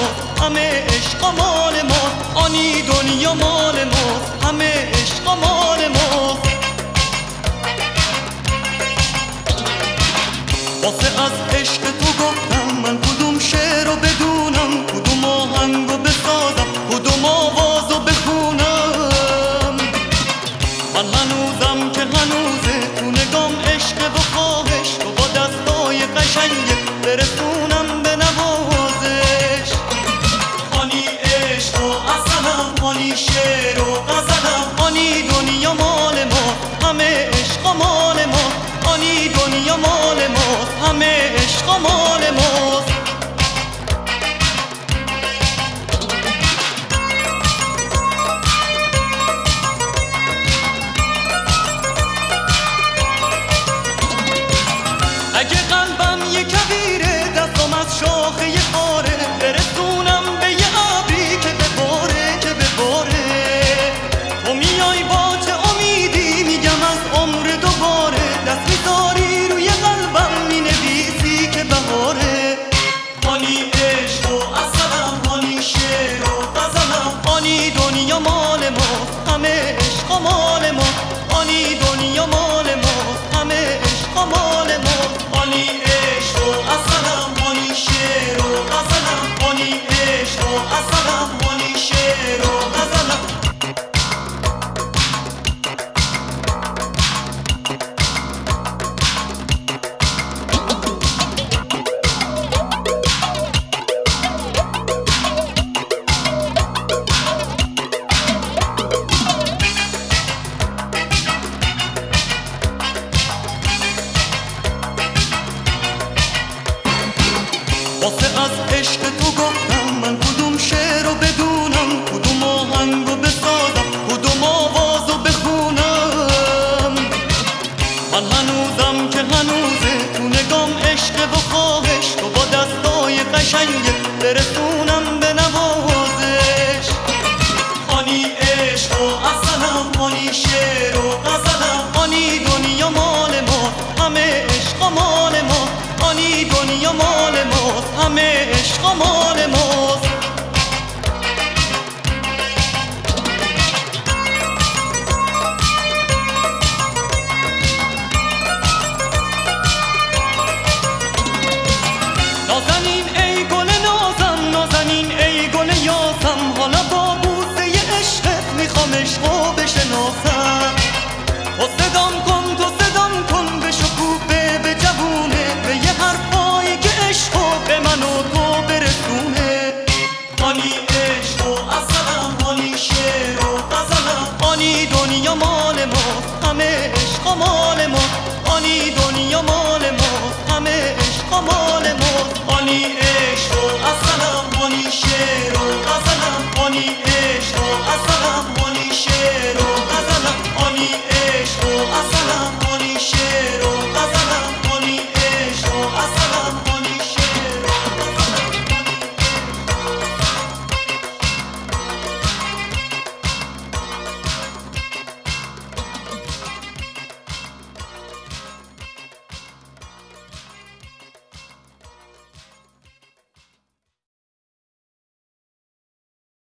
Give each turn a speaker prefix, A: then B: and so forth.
A: ماست، همه عشق مال ماست. آنی دنیا مال ماست، همه عشق مال ماست. واسه از عشق تو گفتم من کدوم شعر رو بدونم، کدوم آهنگ رو بسازم، کدوم آواز رو بخونم. من هنوزم که هنوزه تو نگام عشق و خواهش، تو با دستای قشنگه برسونم به نوازش. آنی عشق و اصلم، آنی شعر و غزلم. آنی دنیا مال ما، همه عشق مال ما. آنی دنیا مال ماست، همه عشق مال ماست. اگه قلبم یه کویره، دستم از شاخه یه خاره، برسونم به یه ابری که بباره، که بباره. تو میای با چه امیدی، میگم از عمر دوباره. دست میذاری روی قلبم، مینویسی که بهاره. آنی عشق و اصلم، آنی شعر و غزلم. آنی دنیا مال ماست، همه عشق مال ماست. آنی دنیا مال ماست، همه عشق مال ماست. آنی عشق و اصلم، آنی شعر و غزلم. آنی عشق و اصلم، آنی شعر و غزلم. واسه از عشق تو گفتم من کدوم شعر رو بدونم، کدوم آهنگ رو بسازم، کدوم آواز رو بخونم. من هنوزم که هنوزه تو نگام عشق و خواهش، تو با دستای قشنگه برسونم به نوازش. آنی عشق و اصلم، آنی شعر و غزلم. آنی دنیا مال ما، همه عشق مال ما. آنی دنیا مال ماست، همه عشق مال ماست. نازنین ای گل نازم، نازنین ای گل یاسم. حالا با بوسه عشقت میخوام عشقو بشناسم. تو صدام کن، تو صدام کن، به شکوفه به جوونه، به یه حرفایی که عشقو به من و تو برسونه. آنی عشق و اصلم، آنی شعر و غزلم. آنی دنیا مال ماست، همه عشق مال ماست. آنی دنیا مال ماست، همه عشق مال ماست. آنی عشق و اصلم، آنی شعر و غزلم. آنی عشق و اصلم.